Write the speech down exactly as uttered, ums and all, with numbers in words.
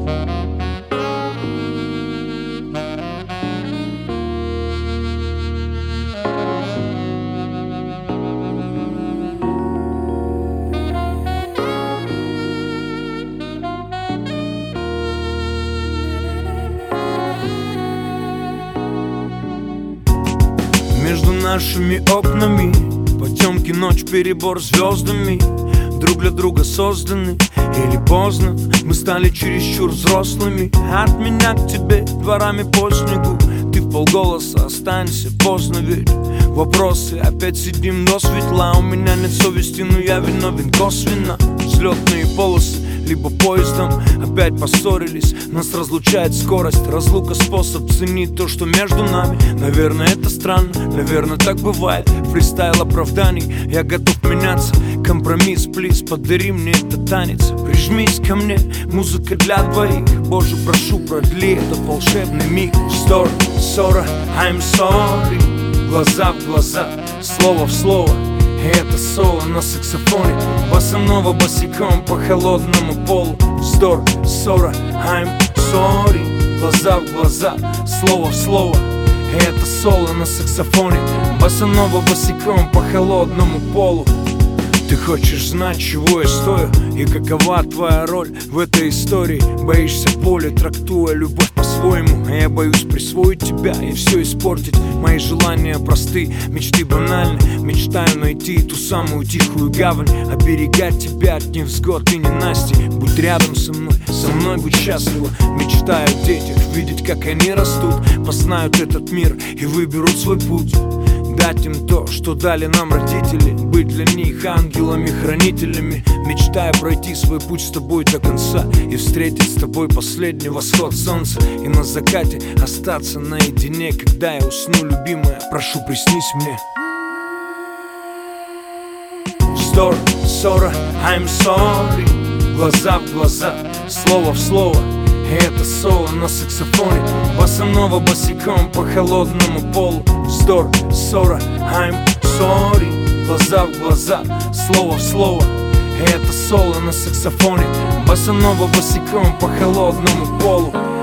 Между нашими окнами потемки, ночь, перебор звездами. Друг для друга созданы, или поздно мы стали чересчур взрослыми. От меня к тебе дворами по снегу, ты вполголоса останься, поздно ведь. Вопросы, опять сидим до светла. У меня нет совести, но я виновен косвенно. Взлетные полосы, либо поездом опять поссорились. Нас разлучает скорость, разлука способ ценить то, что между нами. Наверное, это странно, наверное, так бывает. Фристайл оправданий, я готов меняться. Компромисс, плиз, подари мне этот танец. Прижмись ко мне, музыка для двоих. Боже, прошу, продли этот волшебный миг. Story, ссора, I'm sorry. Глаза в глаза, слово в слово. И это соло на саксофоне, босанова босиком по холодному полу. Вздор, ссора, I'm sorry. Глаза в глаза, слово в слово. И это соло на саксофоне, босанова босиком по холодному полу. Ты хочешь знать, чего я стою и какова твоя роль в этой истории. Боишься боли, трактуя любовь по-своему. А я боюсь присвоить тебя и все испортить. Мои желания просты, мечты банальны. Мечтаю найти ту самую тихую гавань, оберегать тебя от невзгод и ненастий. Будь рядом со мной, со мной будь счастлива. Мечтаю о детях, видеть, как они растут, познают этот мир и выберут свой путь. Дать им то, что дали нам родители, быть для них ангелами-хранителями. Мечтаю пройти свой путь с тобой до конца и встретить с тобой последний восход солнца. И на закате остаться наедине, когда я усну, любимая, прошу, приснись мне. Вздор, ссора, I'm sorry. Глаза в глаза, слово в слово. И это соло на саксофоне, босанова босиком по холодному полу. Вздор, ссора, I'm sorry. Глаза в глаза, слово в слово. И это соло на саксофоне, босанова босиком по холодному полу.